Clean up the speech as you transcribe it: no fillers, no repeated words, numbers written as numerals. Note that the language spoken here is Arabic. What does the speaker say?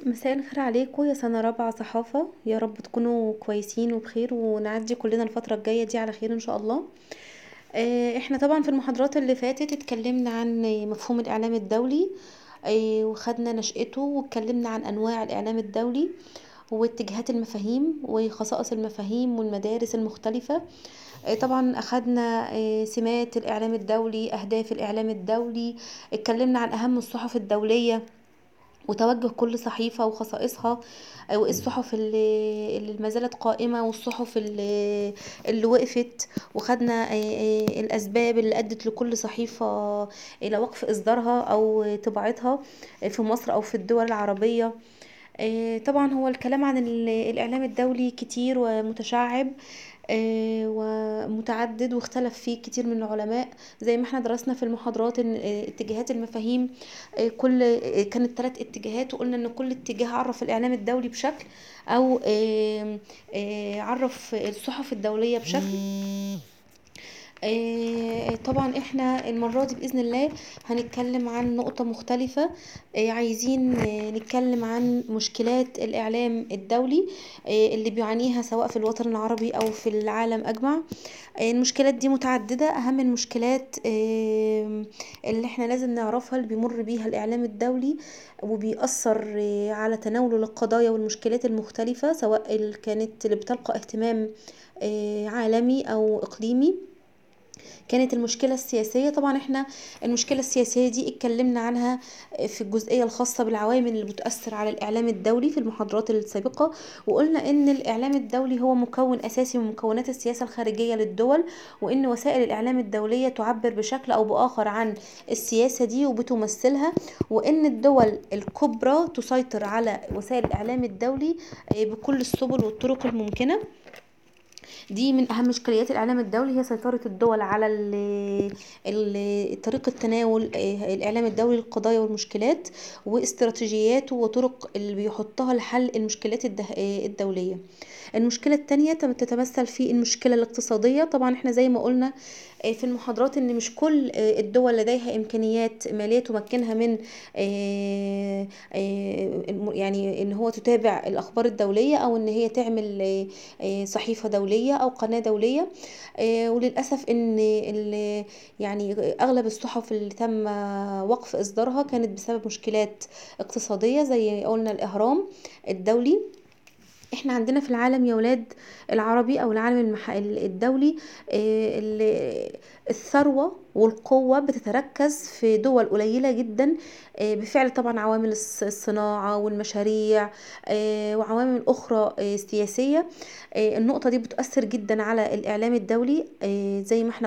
مساء الخير عليكم يا سنة رابعة صحافة، يا رب تكونوا كويسين وبخير ونعدي كلنا الفترة الجاية دي على خير ان شاء الله. احنا طبعا في المحاضرات اللي فاتت اتكلمنا عن مفهوم الاعلام الدولي. وخدنا نشأته واتكلمنا عن انواع الاعلام الدولي واتجاهات المفاهيم وخصائص المفاهيم والمدارس المختلفة. طبعا اخدنا سمات الاعلام الدولي، اهداف الاعلام الدولي، اتكلمنا عن اهم الصحف الدولية وتوجه كل صحيفة وخصائصها، والصحف اللي ما زالت قائمة والصحف اللي وقفت. وخدنا الأسباب اللي أدت لكل صحيفة إلى وقف إصدارها أو طباعتها في مصر أو في الدول العربية. طبعا هو الكلام عن الإعلام الدولي كتير ومتشعب ومتعدد، واختلف فيه كتير من العلماء زي ما احنا درسنا في المحاضرات ان اتجاهات المفاهيم كل كانت 3 اتجاهات، وقلنا ان كل اتجاه عرف الاعلام الدولي بشكل او عرف الصحف الدولية بشكل. طبعا احنا المرة دي بإذن الله هنتكلم عن نقطة مختلفة. عايزين نتكلم عن مشكلات الإعلام الدولي اللي بيعانيها سواء في الوطن العربي أو في العالم أجمع. المشكلات دي متعددة، أهم المشكلات اللي احنا لازم نعرفها اللي بيمر بيها الإعلام الدولي وبيأثر على تناوله للقضايا والمشكلات المختلفة، سواء كانت اللي بتلقى اهتمام عالمي أو إقليمي. كانت المشكلة السياسية، طبعا احنا المشكلة السياسية دي اتكلمنا عنها في الجزئية الخاصة بالعوامل اللي بتأثر على الإعلام الدولي في المحاضرات السابقة، وقلنا ان الإعلام الدولي هو مكون أساسي من مكونات السياسة الخارجية للدول، وان وسائل الإعلام الدولية تعبر بشكل أو بآخر عن السياسة دي وبتمثلها، وان الدول الكبرى تسيطر على وسائل الإعلام الدولي بكل السبل والطرق الممكنة. دي من اهم اشكاليات الاعلام الدولي، هي سيطرة الدول على طريقة تناول الاعلام الدولي للقضايا والمشكلات واستراتيجياته وطرق اللي بيحطها لحل المشكلات الدولية. المشكلة التانية تتمثل في المشكلة الاقتصادية. طبعا احنا زي ما قلنا في المحاضرات ان مش كل الدول لديها امكانيات مالية تمكنها من يعني ان هو تتابع الاخبار الدولية او ان هي تعمل صحيفة دولية او قناة دولية. وللأسف ان يعني اغلب الصحف اللي تم وقف اصدارها كانت بسبب مشكلات اقتصادية زي قلنا الاهرام الدولي. احنا عندنا في العالم يا ولاد العربي او العالم الدولي الثروة والقوة بتتركز في دول قليلة جدا بفعل طبعا عوامل الصناعة والمشاريع وعوامل أخرى سياسية. النقطة دي بتؤثر جدا على الإعلام الدولي زي ما احنا